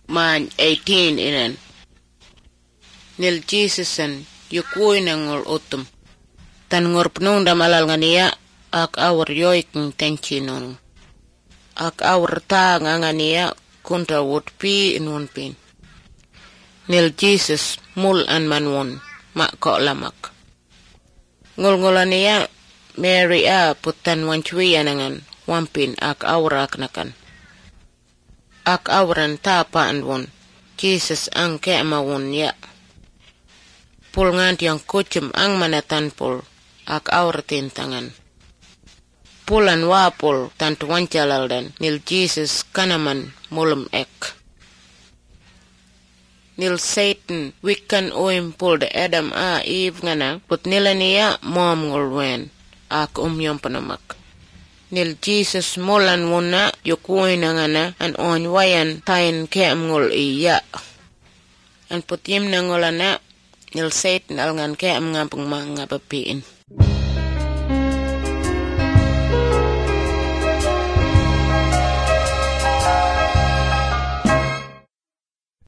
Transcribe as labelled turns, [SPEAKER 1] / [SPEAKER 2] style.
[SPEAKER 1] man 18 inan. Nil Jesusen yukuin ngol utum. Tan ngorpnung damalal ngania ak awar yoiking tenchinon. Ak awar ta ngania kunta wutpi inunpin. Nil Jesus mul an manwon mak ko lamak. Ngol-ngolania Mary a putan wancwiya nangan wampin ak awrak nakan. Ak awran tapaan won Jesus ang keamawon ya. Pul nganti yang kucem ang manatan pul ak awratin tangan. Pulan wapul tantu wancalal dan nil Jesus kanaman mulum ek. Nil Satan wikan oim pul de Adam a Eve ngana put nilania mom ngulwen ak panamak. Nil Jesus mulan wuna yukuin ngana an on wayan tain keam ngul iya. An putim nangolana nil Satan al ngan keam ngampung mga bapiin.